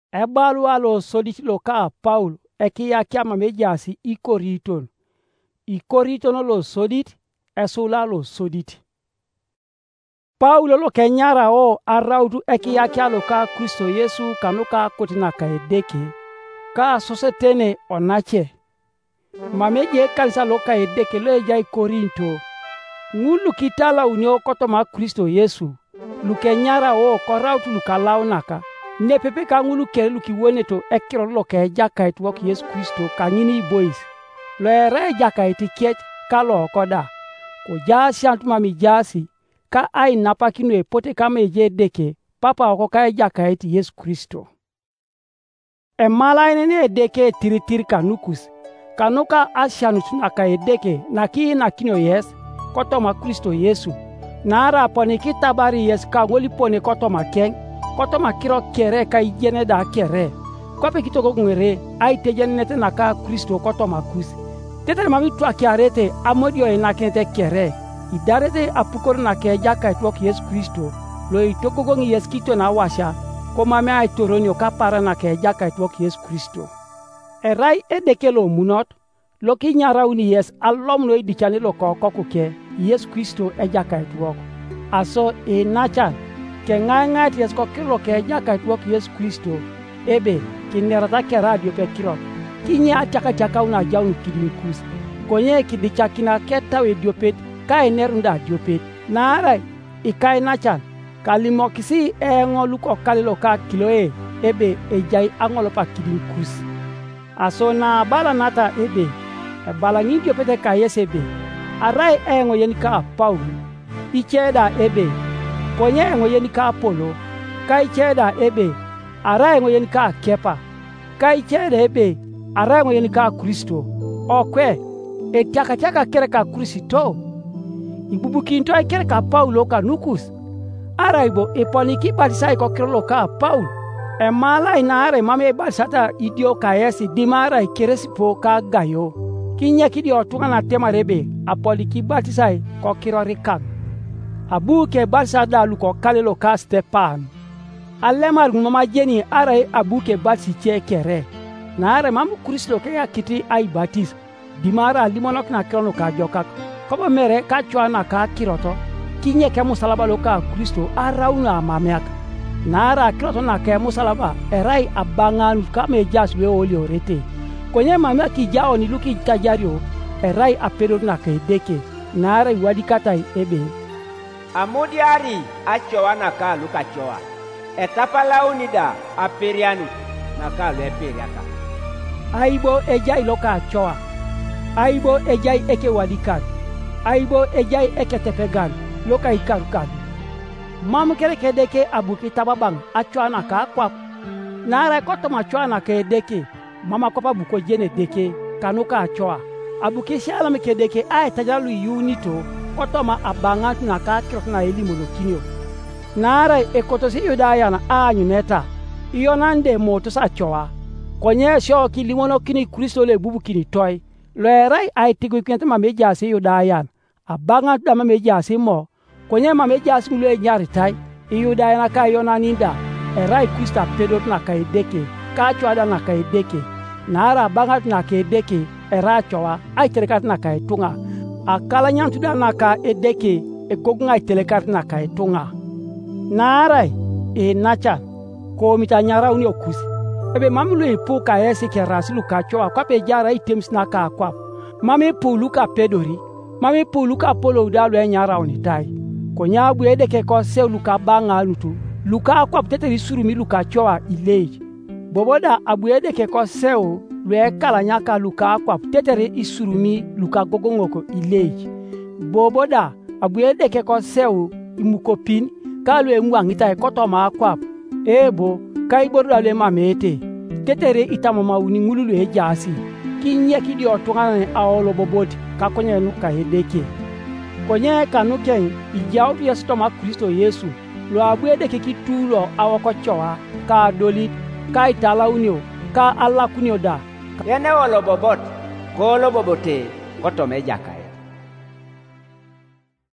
Ebalua lo sodit lo ka Paul ekia kiama mejasi ikoriton. Ikoriton lo sodit esula lo sodit. Paul lo kenyara o arautu ekia kia lo ka Kristo Yesu kanuka kotina ka edeke. Ka sosetene onache. Mameje kanisa lo ka edeke lo ejai Korinto. Ngulu kitala unyo kotoma Kristo Yesu. Lukenyara o korautu lukalaunaka. Ne pepe ka ngulu kere luki weneto ekiro lo ke jaka et wok Yesu Kristo ka ngini boys. Lo ere jaka eti kiech ka lo koda. Ko jasi antuma mi jasi ka ai napa kinu e pote kama eje deke papa oko ka jaka eti Yesu Kristo. E mala ene edeke tiri ka nukus. Kanuka asianu tuna ka edeke na ki na kino yes kotoma Kristo Yesu. Nara poni kitabari yes ka ngoli poni kotoma keng. Kotoma kiro kere ka ijene da kere. Kope kitoko ngwere ai tejenete na ka Kristo kotoma kus. Tete mami tu akiarete amodio ina kente kere. Idarete apukoro na keja ka itwok Yesu Kristo. Lo itoko ngi yes kito na washa. Ko mami ai toronio ka para na keja ka itwok Yesu Kristo. Erai edekelo munot. Lo ki nyara uni yes alom lo idichane lo kokuke. Yesu Kristo eja ka itwok. Aso nacha. Ke nganga ties ko kilo ke jaka tuok Yesu Kristo ebe kinerata ke radio pe kiro kinya chaka una jaun kidinkus konye kidichakina keta we diopet kai nerunda diopet nara ikai nachan kalimokisi ngolu ko kalilo ka kiloe ebe ejai angolo pa kidinkus asona bala nata ebe bala ngi diopet ka yesebe arai ngo yenika Paul icheda ebe konye ngo yeni ka Apolo kai cheda ebe ara ngo yeni ka Kepa kai cheda ebe ara ngo yeni ka Kristo okwe etaka kere ka Kristo ibubukinto kere ka Paulo ka nukus ara ibo eponiki batisai ko kero ka Paul e mala inare mame basata idio ka yesi dimara keresipo ka gayo kinya kidio tungana tema rebe apoliki batisai ko kiro rikak abu ke balsa dalu ko kalelo ka Stepan alemar mama jeni are abu ke balsi kere na are mamu Kristo ke akiti ai batis dimara limonok na krono ka jokak ko mere ka chwana ka kiroto kinye ke musalaba lo ka Kristo arauna mamek na ara kiroto na ke musalaba erai abangan ka me jas we oli orete konye mamek ki jao ni luki tajario erai apero na ke deke na are wadikatai ebe Amudiari achowa na ka luka chowa. Etapala unida aperianu na ka lu eperiaka. Aibo ejai loka chowa. Aibo ejai eke wadikat. Aibo ejai eke tepegan loka ikarukan. Mamu kere kedeke abuki tababang achowa na ka kwap. Nara koto machowa na kedeke. Mama kopa buko jene deke kanuka achowa. Abuki shala mekedeke ay tajalu yunito. Kotoma abangat na ka kirok na elimu lokinyo. Nara ekotosi yudaya na anyu neta. Iyo nande moto sa chowa. Konye sho kilimono kini Kristo le bubu kini toy. Loerai ay tigu kente mamejasi yudaya. Abangat da mamejasi mo. Konye mamejasi mule nyari tay. Yudaya na ka yona ninda. Erai Krista pedot na ka edeke. Ka chwada na ka edeke. Nara abangat na ka edeke. Era chowa. Ay terekat na ka etunga. Akala nyantu da naka edeke gogunga telekat naka etunga narai nacha ko mitanyara uni okusi ebe mamulu epu ka esi ke rasulu ka choa kwa pe jara items naka kwa mame pulu ka pedori mame pulu ka polo dalu enyara uni tai ko nyabu edeke ko se luka banga lutu luka kwa tete risuru mi luka choa ilej boboda abu edeke ko seo lue kala nyaka luka kwa tetere isurumi luka gogongoko ilej boboda abuede ke ko seu imukopin kalu emwangita ekotoma kwa ebo kaiboru ale mamete tetere itamama uni ngululu ejasi kinye kidi otungana aolo boboti kakonye nuka edeke konye kanuken ijao yestoma Kristo Yesu lo abuede ke kitulo awokochoa ka dolit ka itala unio ka ala kunio da Yene wolo bobot, kolo bobote, koto mejaka.